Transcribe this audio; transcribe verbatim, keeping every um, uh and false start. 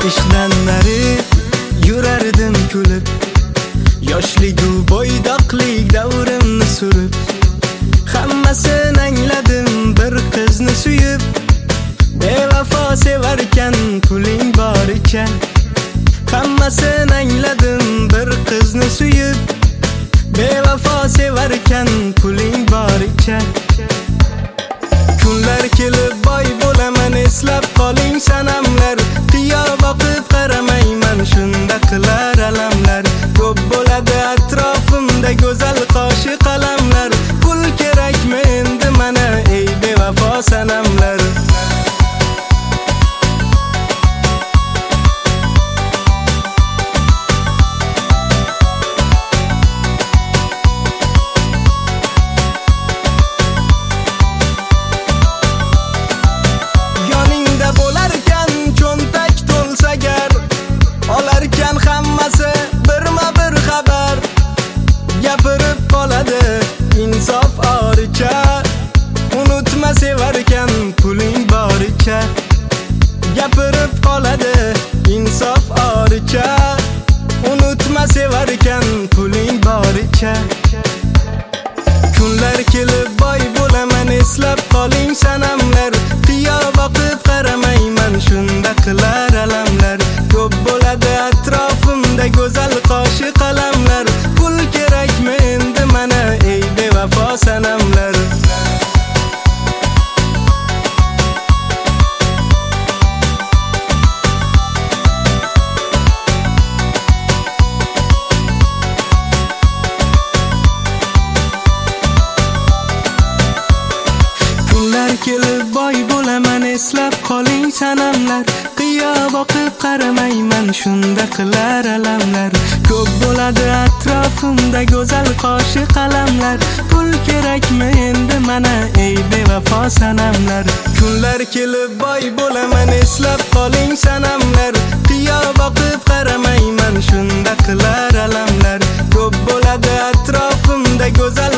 ishdan nari yurardim kulib, yoshligu bo'ydoqlik davrimni surib. Hammasini angladim bir qizni suyib, bevafo sevarkan puling bor ekan. Hammasini angladim bir qizni suyib, bevafo sevarkan puling bor ekan. Kunlar kelib boy bo'laman, eslab qoling sanamlar. Qiyo boqib qaramayman, shunda qilar alamlar. Ko'p bo'ladi atrofimda go'zal qoshi qalamlar. Pul kerakmi endi mana ey bevafo sanamlar. Olarkan hammasi birma bir xabar, gapirib qoladi insof oricha. Unutma sevarkan puling boricha, gapirib qoladi insof oricha. Unutma sevarkan puling boricha. Kunlar kelib boy bo'laman, eslab qoling sanamlar. Qiyo boqib qaramayman, shunda qilar alamlar. Ko'p bo'ladi atrofimda go'zal qoshi qalamlar. Pul kerakmi endi mana ey bevafo sanamlar. Kunlar kelib boy bo'laman, eslab qoling sanamlar. Qiyo boqib qaramayman, shunda qilar alamlar. Ko'p bo'ladi atrofimda go'zal qoshi qalamlar. Pul kerakmi endi mana ey bevafo sanamlar. Kunlar kelib boy bo'laman, eslab qoling sanamlar. Qiyo boqib qaramayman, shunda qilar alamlar. Ko'p bo'ladi atrofimda go'zal